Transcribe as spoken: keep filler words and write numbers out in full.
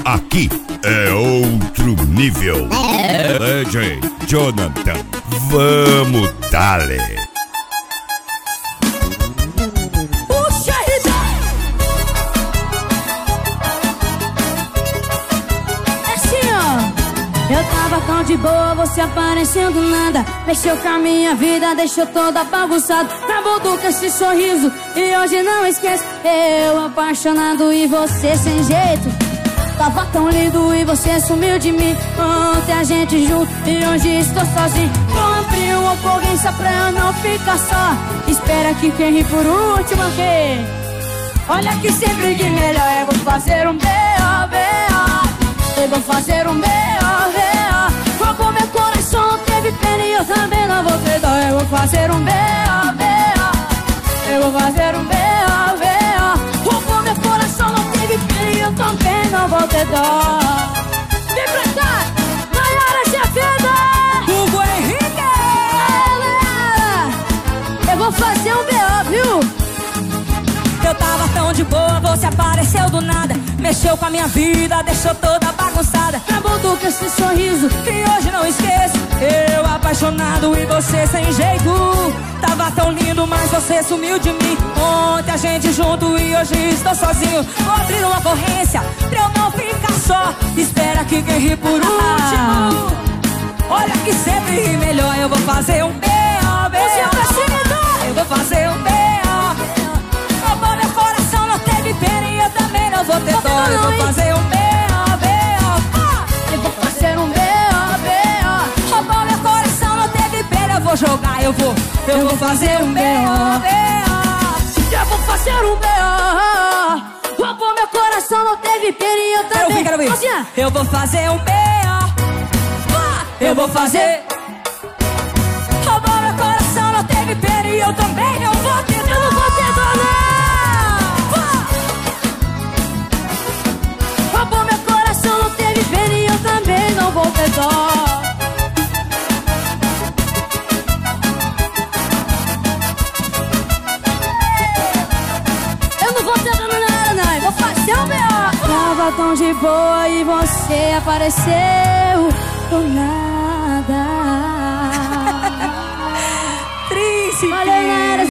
Aqui é outro nível. D J Jonathan, vamos dale. Puxa aí, é assim, ó. Eu tava tão de boa, você apareceu do nada. Mexeu com a minha vida, deixou toda bagunçada. Acabou com esse sorriso e hoje não esqueço. Eu apaixonado e você sem jeito. Tava tão lindo e você sumiu de mim. Ontem a gente junto e hoje estou sozinho. Compre uma ocorrência pra eu não ficar só. Espera que quem ri por último aqui. Olha que sempre de melhor eu vou fazer um B O B O. Eu vou fazer um B O B O. Roubou meu coração, não teve pena e eu também não vou ter dó. Eu vou fazer um B O B O. Eu vou fazer um B O B O. Roubou meu coração, não teve pena e eu também não vou ter dó. Vem pra cá, Nayara Chefeda, Hugo Henrique. Aê, Nayara, eu vou fazer um B O, viu? Eu tava tão de boa, você apareceu do nada. Mexeu com a minha vida, deixou toda bagunçada. Acabou com esse sorriso e hoje não esqueço. Eu apaixonado e você sem jeito. Tava tão lindo, mas você sumiu de mim. Ontem a gente junto e hoje estou sozinho. Vou abrir uma ocorrência pra eu não ficar só. Espera que quem ri por último. Olha que sempre ri melhor. Eu vou fazer um B O B O. Eu vou fazer um B O. Roubou meu coração, não teve pena e eu também não vou ter dó. Eu vou fazer um B O B O. Eu vou fazer um B O B O. Roubou meu coração, não teve pena, eu vou jogar, eu vou. Eu vou fazer um B O B O. Eu vou fazer um B O. Roubou meu coração, não teve pena e eu também. Quero ouvir, quero ouvir. Eu vou fazer um B O. Eu vou fazer. Roubou meu coração, não teve pena e eu também não vou ter dó. Eu não vou ter dó, não. Roubou meu coração, não teve pena e eu também não vou ter dó. Eu não vou ter dó nada, não. Vou fazer um B O. Tava tão de boa e você apareceu do nada. Príncipe. Valeu, Nayara.